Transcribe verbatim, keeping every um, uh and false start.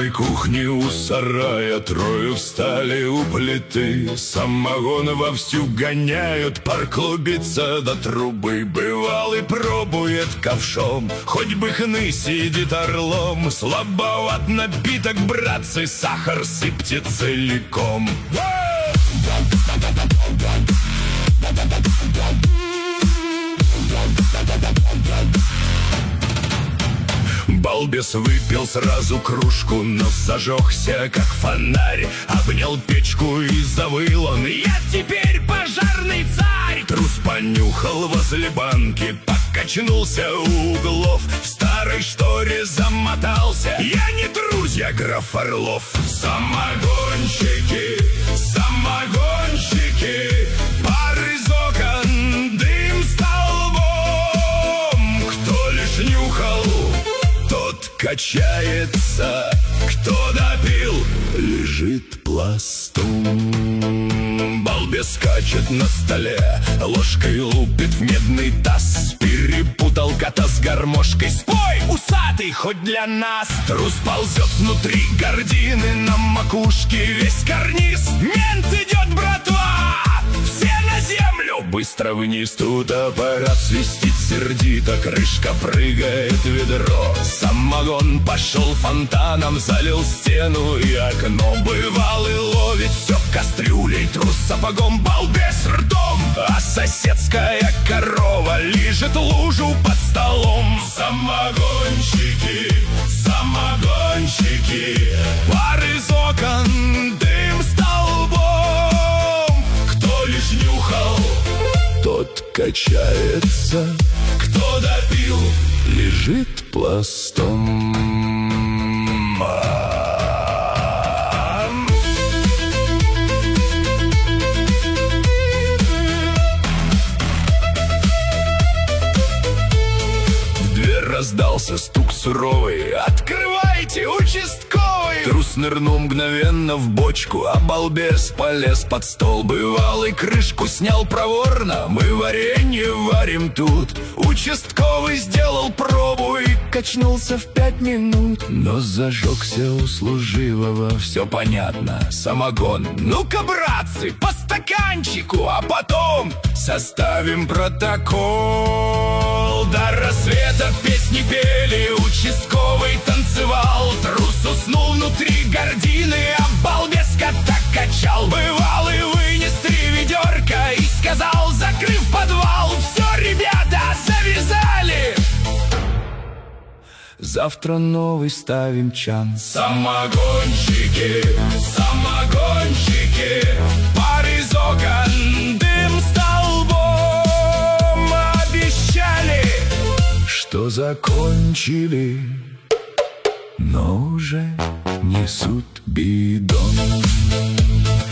узкой кухне у сарая трое встали у плиты. Самогон вовсю гоняют, пар клубится до трубы. Бывалый пробует ковшом, хоть бы хны сидит орлом. Слабоват напиток, братцы, сахар сыпьте целиком. Балбес выпил сразу кружку, но зажегся, как фонарь. Обнял печку и завыл он: я теперь пожарный царь! Трус понюхал возле банки, покачнулся у углов. В старой шторе замотался: я не трус, я граф Орлов. Самогонщики, самогонщики, пар из окон, дым столбом. Кто лишь нюхал, тот качается, кто допил, лежит пластом. Балбес скачет на столе, ложкой лупит в медный таз. Перепутал кота с гармошкой. Спой, усатый, хоть для нас. Трус ползет внутри гордины, на макушке весь карниз. Мент идет, братва! Все на землю! Быстро вниз, тут аппарат свистит сердито. Крышка прыгает в ведро. Самогон пошел фонтаном, залил стену и окно. Бывалый ловит все кастрюлей, трус сапогом, балбес ртом. А соседская корова лижет лужу под столом. Самогонщики, самогонщики, пар из окон, дым столбом. Кто лишь нюхал, тот качается, кто допил, лежит пластом. В дверь раздался стук суровый: открывайте, участковый! Трус нырнул мгновенно в бочку, а балбес полез под стол. Бывалый крышку снял проворно: мы варенье варим тут. Участковый сделал пробу и качнулся в пять минут. Но зажегся у служивого, все понятно, самогон. Ну-ка, братцы, по стаканчику, а потом составим протокол. До рассвета песни пели, участковый танцевал. Трус уснул внутри гордины, а балбес кота качал. Бывалый вынес три ведерка и сказал, закрыв подвал: все, ребята, завязали! Завтра новый ставим чан. Самогонщики, самогонщики, пар из окон, дым столбом. Обещали, что закончили, но уже несут бидон.